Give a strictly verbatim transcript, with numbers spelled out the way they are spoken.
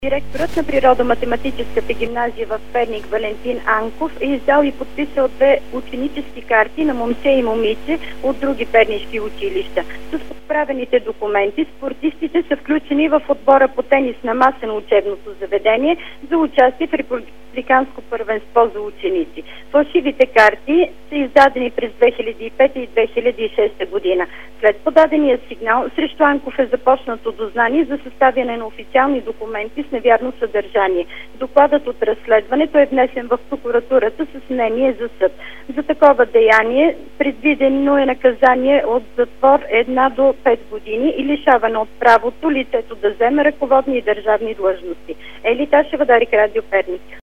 Директорът на природо-математическата гимназия в Перник Валентин Анков е издал и подписал две ученически карти на момче и момиче от други пернишки училища. С подправените документи спортистите са включени в отбора по тенис на маса на учебното заведение за участие в републиканско първенство за ученици. Фалшивите карти са издадени през две хиляди и пета и две хиляди и шеста година. След подадения сигнал срещу Анков е започнато дознание за съставяне на официални документи с невярно съдържание. Докладът от разследването е внесен в прокуратурата с мнение за съд. За такова деяние предвидено е наказание от затвор една до пет години и лишаване от правото лицето да вземе ръководни и държавни длъжности. Ели Ташева, Дарик, Радио Перник.